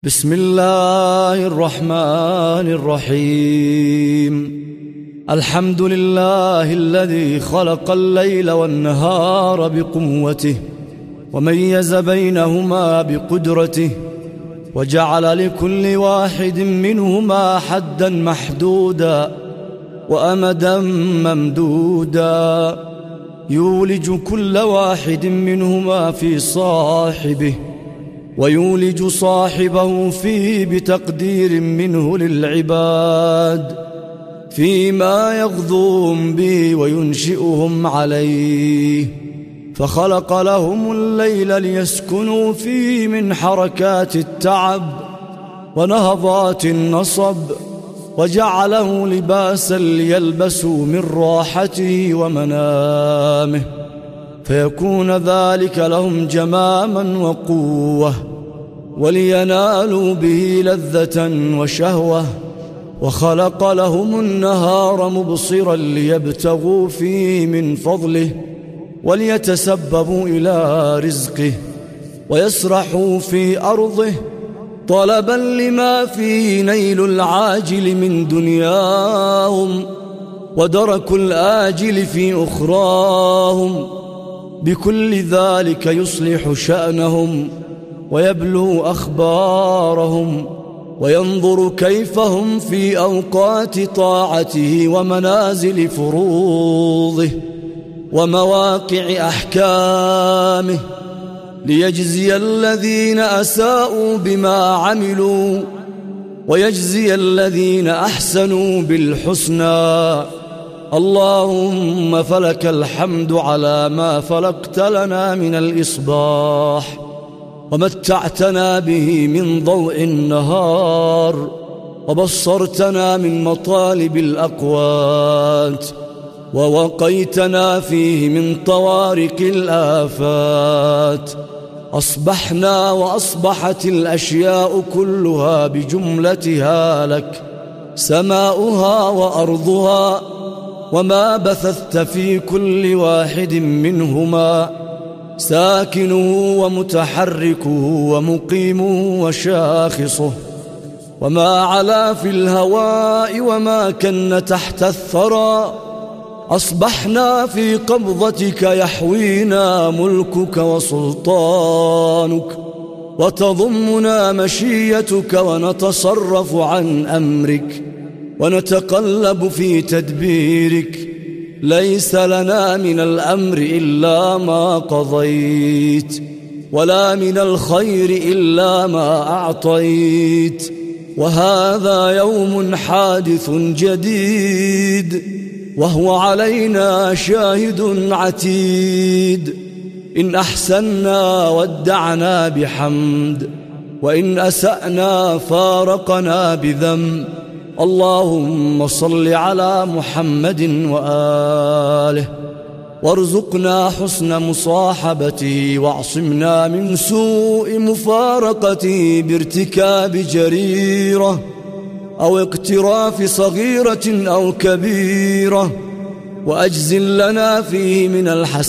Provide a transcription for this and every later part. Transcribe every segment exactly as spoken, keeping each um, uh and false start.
بسم الله الرحمن الرحيم. الحمد لله الذي خلق الليل والنهار بقوته وميز بينهما بقدرته وجعل لكل واحد منهما حدا محدودا وأمدا ممدودا يولج كل واحد منهما في صاحبه ويولج صاحبه فيه بتقدير منه للعباد فيما يغذوهم به وينشئهم عليه، فخلق لهم الليل ليسكنوا فيه من حركات التعب ونهضات النصب، وجعله لباسا ليلبسوا من راحته ومنامه، فيكون ذلك لهم جماما وقوة ولينالوا به لذة وشهوة. وخلق لهم النهار مبصرا ليبتغوا فيه من فضله وليتسببوا إلى رزقه ويسرحوا في أرضه طلبا لما فيه نيل العاجل من دنياهم ودرك الآجل في أخراهم. بكل ذلك يصلح شأنهم ويبلو أخبارهم وينظر كيف هم في أوقات طاعته ومنازل فروضه ومواقع أحكامه، ليجزي الذين أساءوا بما عملوا ويجزي الذين أحسنوا بالحسنى. اللهم فلك الحمد على ما فلقت لنا من الإصباح ومتعتنا به من ضوء النهار وبصرتنا من مطالب الأقوات ووقيتنا فيه من طوارق الآفات. أصبحنا وأصبحت الأشياء كلها بجملتها لك، سماؤها وأرضها وما بثثت في كل واحد منهما، ساكنه ومتحركه ومقيمه وشاخصه، وما علا في الهواء وما كن تحت الثرى. أصبحنا في قبضتك يحوينا ملكك وسلطانك وتضمنا مشيتك ونتصرف عن أمرك ونتقلب في تدبيرك. ليس لنا من الأمر إلا ما قضيت ولا من الخير إلا ما أعطيت، وهذا يوم حادث جديد وهو علينا شاهد عتيد. إن أحسنا ودعنا بحمد وإن أسأنا فارقنا بذنب. اللهم صل على محمد وآله وارزقنا حسن مصاحبته واعصمنا من سوء مفارقته بارتكاب جريرة أو اقتراف صغيرة أو كبيرة، وأجزل لنا فيه من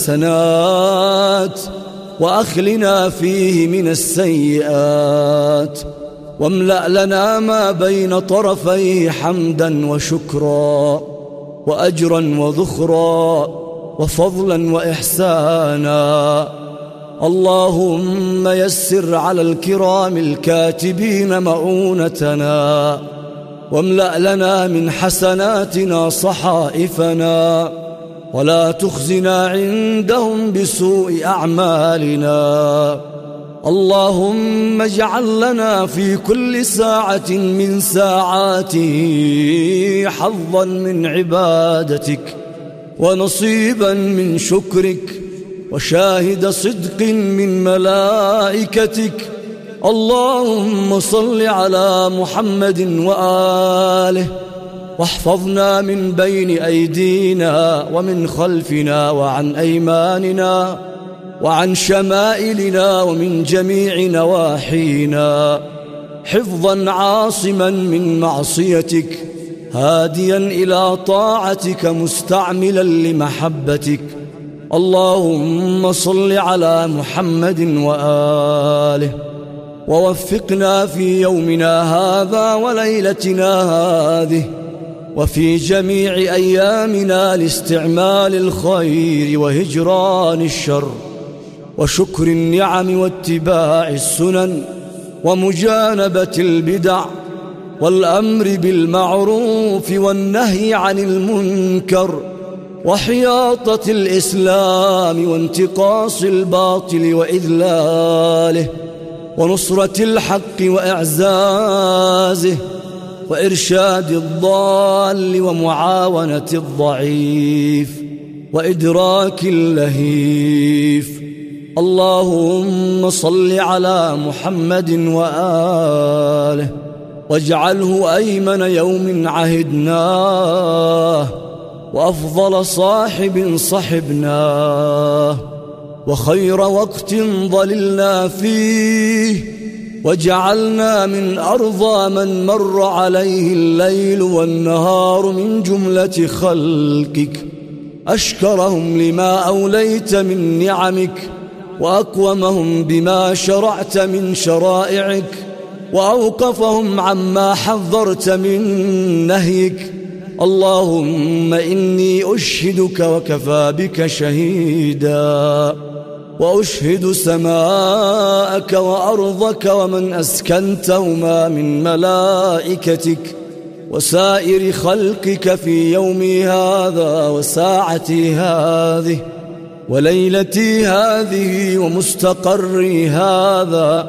الحسنات وأخلنا فيه من السيئات، واملأ لنا ما بين طرفيه حمدا وشكرا وأجرا وذخرا وفضلا وإحسانا. اللهم يسر على الكرام الكاتبين مؤونتنا واملأ لنا من حسناتنا صحائفنا ولا تخزنا عندهم بسوء أعمالنا. اللهم اجعل لنا في كل ساعة من ساعاته حظا من عبادتك ونصيبا من شكرك وشاهد صدق من ملائكتك. اللهم صل على محمد وآله واحفظنا من بين أيدينا ومن خلفنا وعن أيماننا وعن شمائلنا ومن جميع نواحينا، حفظا عاصما من معصيتك هاديا إلى طاعتك مستعملا لمحبتك. اللهم صل على محمد وآله ووفقنا في يومنا هذا وليلتنا هذه وفي جميع أيامنا لاستعمال الخير وهجران الشر وشكر النعم واتباع السنن ومجانبة البدع والأمر بالمعروف والنهي عن المنكر وحياطة الإسلام وانتقاص الباطل وإذلاله ونصرة الحق وإعزازه وإرشاد الضال ومعاونة الضعيف وإدراك اللهيف. اللهم صل على محمد وآله واجعله أيمن يوم عهدناه وأفضل صاحب صحبناه وخير وقت ظللنا فيه وجعلنا من أرضى من مر عليه الليل والنهار من جملة خلقك، أشكرهم لما أوليت من نعمك وأقومهم بما شرعت من شرائعك وأوقفهم عما حذرت من نهيك. اللهم إني أشهدك وكفى بك شهيدا وأشهد سماءك وأرضك ومن أسكنتهما من ملائكتك وسائر خلقك في يومي هذا وساعتي هذه وليلتي هذه ومستقري هذا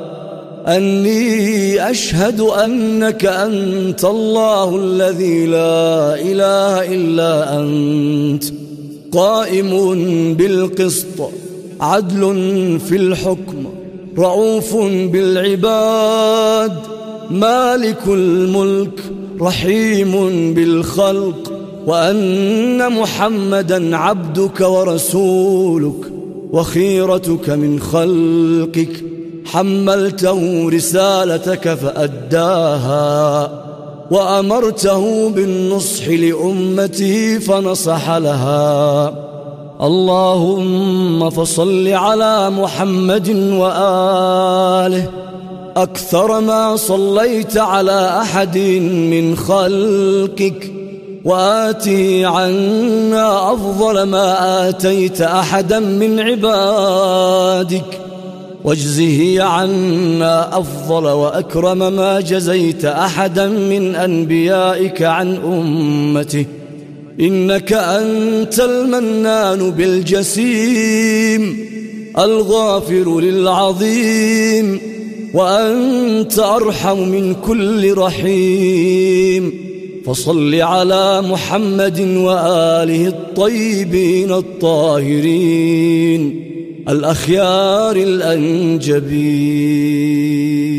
أني أشهد أنك أنت الله الذي لا إله إلا أنت، قائم بالقسط، عدل في الحكم، رؤوف بالعباد، مالك الملك، رحيم بالخلق، وأن محمدًا عبدك ورسولك وخيرتك من خلقك، حملته رسالتك فأداها وأمرته بالنصح لأمته فنصح لها. اللهم فصل على محمد وآله أكثر ما صليت على أحد من خلقك، وآته عنا أفضل ما آتيت أحدا من عبادك، واجزه عنا أفضل وأكرم ما جزيت أحدا من أنبيائك عن أمته، إنك أنت المنان بالجسيم الغافر للعظيم، وأنت أرحم من كل رحيم. فصل على محمد وآله الطيبين الطاهرين الأخيار الأنجبين.